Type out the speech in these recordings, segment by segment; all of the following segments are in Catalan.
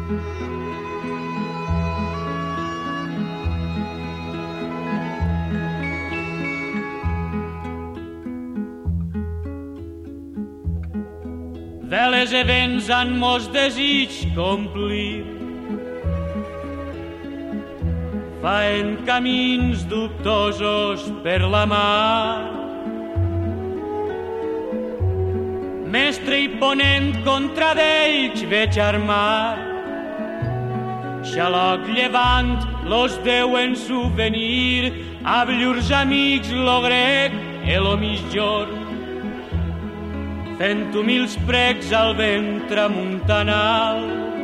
Veles e vents han mos desig complir, faen camins dubtosos per la mar. Mestre i ponent contra d'ells veig armar, xaloc llevant los deuen souvenir, amb llurs amics lo grec e lo mitjorn, fent humils precs al vent tramuntanal,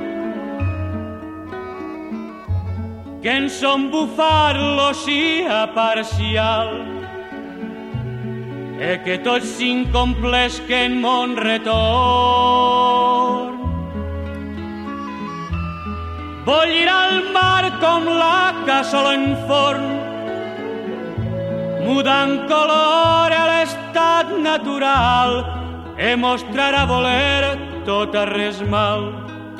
que en son bufar l'oceà parcial, e que tots s'incomplesquen mon retorn. Bollirà el mar com la cassola en forn, mudant color a l'estat natural, e mostrarà voler tot a res mal,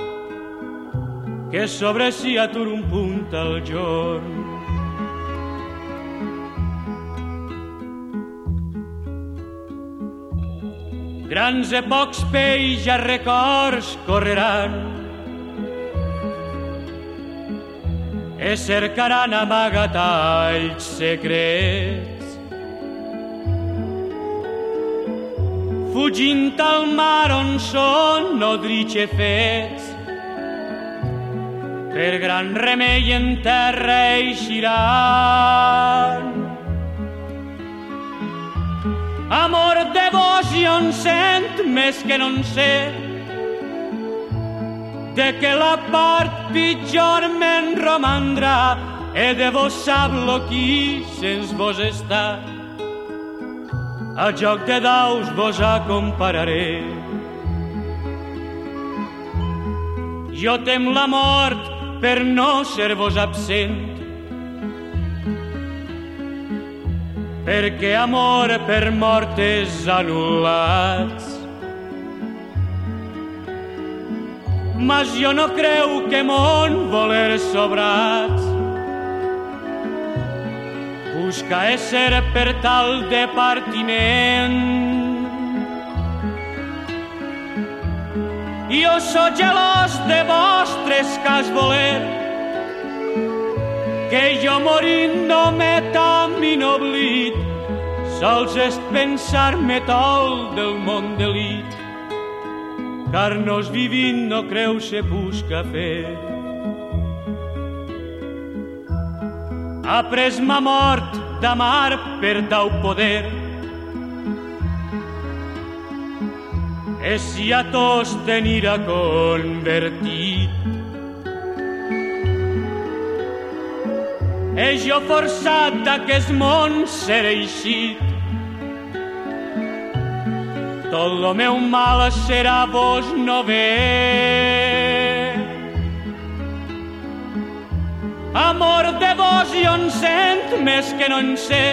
que sobre si atura un punt al jorn. Grans e pocs peix a records correran, e cercaran amagatalls secrets, fugint al mar on són nodritx fets, per gran remei en terra eixiran. Amor, devoció en sent més que no en sé, de que la part pitjor me'n romandrà, e de vos sap lo qui sens vos està. A joc de daus vos acompararé. Jo tem la mort per no ser-vos absent, perquè amor per mortes anul·lats. Mas jo no creu que mon voler sobrats busca ésser per tal de partiment. Jo sóc gelós de vostres cas voler, que jo morint no met amb inoblit, sols és pensar-me tol del món delit, car nos vivint no creu se busca fer. Ha pres ma mort d'amar per tau poder, e si a tos tenira convertit, e jo forçat d'aquest món ser eixit, tot lo meu mal serà vos no ver. Amor, devoció en sent més que no en sé,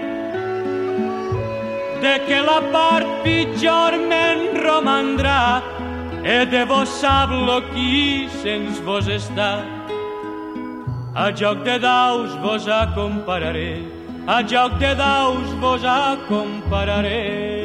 de que la part pitjor me'n romandrà, e de vos sap lo qui sens vos està. A joc de daus vos acompararé, a joc de daus vos acompararé.